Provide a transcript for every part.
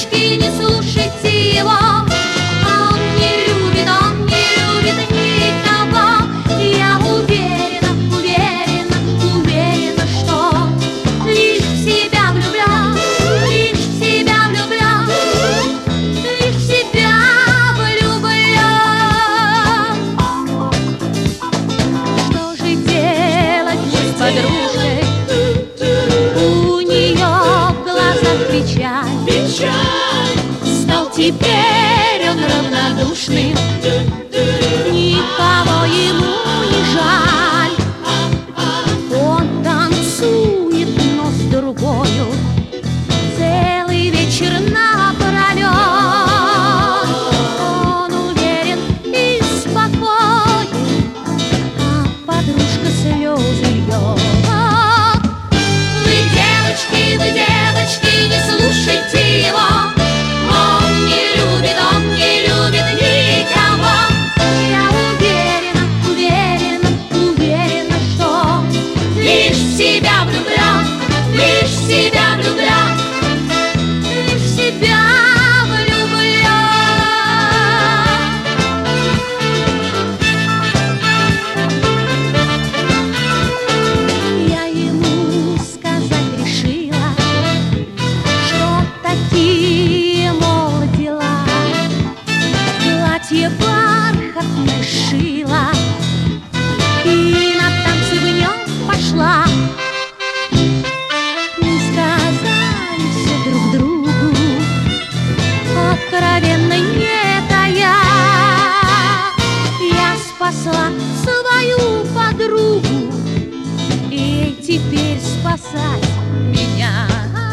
девочки, не слушайте его. Он не любит никого. Я уверена, уверена, уверена, что лишь в себя влюблен, лишь в себя влюблен, лишь в себя влюблен. Что же делать с подружкой? У нее в глазах печаль. Стал теперь он равнодушным, никого ему не жаль. Он танцует, но с другою целый вечер напролет. Он уверен и спокоен, а подружка слезы льет. Вы, девочки, не слушайте его. Он не любит никого. Я уверена, уверена, уверена, что лишь в себя влюблен, лишь в себя влюблен, лишь в себя влюблен. Я ему сказать решила, что такие, мол, дела. Платье бархатное шила и на танцы в нем пошла. Мы сказали все друг другу, откровенно не тая. Я спасла свою подругу, и теперь спасай меня.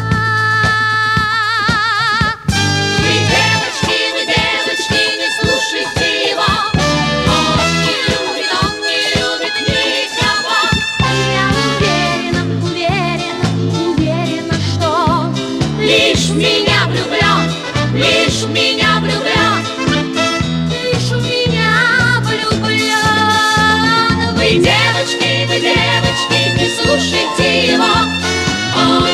Вы, девочки, не слушайте его. Он не любит никого. Я уверена, уверена, уверена, что лишь в меня влюблен, лишь в меня влюблен, лишь в меня влюблен. Вы, девочки, не слушайте его. Он